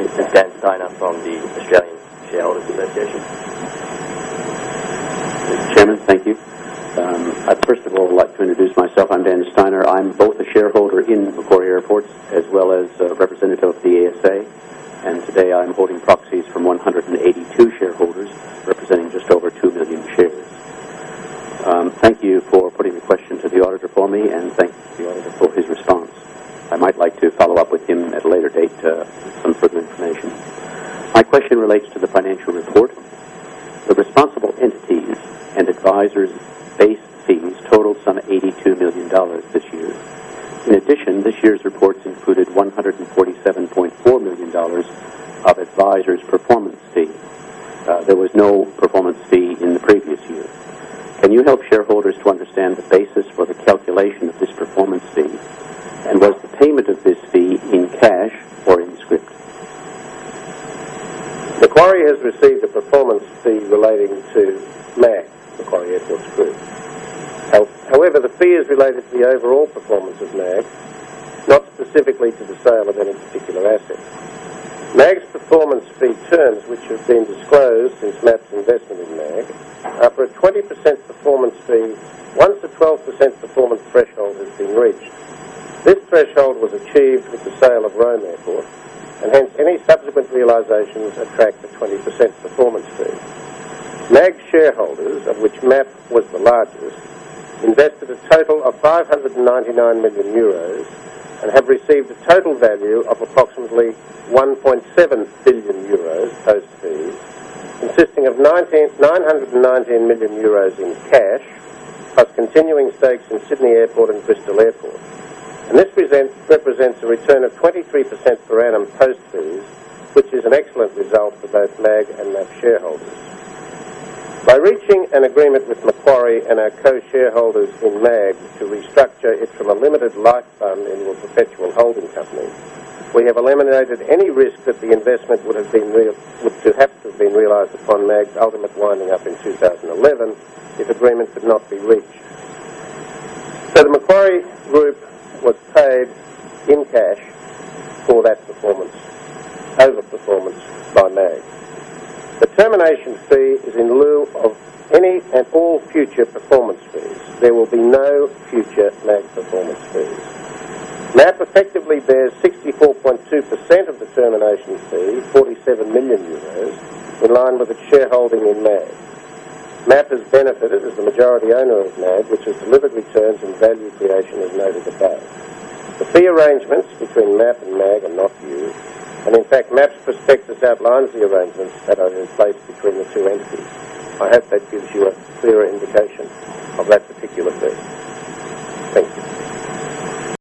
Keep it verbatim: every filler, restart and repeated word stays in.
This is Dan Steiner from the Australian Shareholders Association. Mister Chairman, thank you. Um, I'd first of all like to introduce myself. I'm Dan Steiner. I'm both a shareholder in Macquarie Airports as well as a representative of the A S A. And today I'm holding proxies from one hundred eighty-two shareholders, representing just over two million shares. Um, thank you for putting the question to the auditor for me, and thank the auditor for his response. I might like to follow up with him at a later date uh, with some further information. My question relates to the financial report. The responsible entities and advisors' base fees totaled some eighty-two million dollars this year. In addition, this year's reports included one hundred forty-seven point four million dollars of advisors' performance fee. Uh, there was no performance fee in the previous year. Can you help shareholders to understand the basis for the calculation of this performance fee? And was the payment of this fee in cash or in scrip? Macquarie has received a performance fee relating to MAG, Macquarie Airports Group. However, the fee is related to the overall performance of MAG, not specifically to the sale of any particular asset. MAG's performance fee terms, which have been disclosed since MAP's investment in MAG, are for a twenty percent performance fee once a twelve percent performance threshold has been reached. This threshold was achieved with the sale of Rome Airport, and hence any subsequent realisations attract a twenty percent performance fee. MAG shareholders, of which MAP was the largest, invested a total of five hundred ninety-nine million euros and have received a total value of approximately one point seven billion euros post-fees, consisting of nine hundred nineteen million euros in cash, plus continuing stakes in Sydney Airport and Bristol Airport. And this presents, represents a return of twenty-three percent per annum post-fees, which is an excellent result for both MAG and MAP shareholders. By reaching an agreement with Macquarie and our co-shareholders in MAG to restructure it from a limited life fund into a perpetual holding company, we have eliminated any risk that the investment would have been real, would to have to have been realised upon MAG's ultimate winding up in two thousand eleven if agreement could not be reached. So the Macquarie Group was paid in cash for that performance, over-performance by MAG. The termination fee is in lieu of any and all future performance fees. There will be no future MAG performance fees. MAP effectively bears sixty-four point two percent of the termination fee, forty-seven million euros, in line with its shareholding in MAG. MAP has benefited as the majority owner of MAG, which has delivered returns and value creation as noted above. The fee arrangements between MAP and MAG are not new, and in fact MAP's prospectus outlines the arrangements that are in place between the two entities. I hope that gives you a clearer indication of that particular fee. Thank you.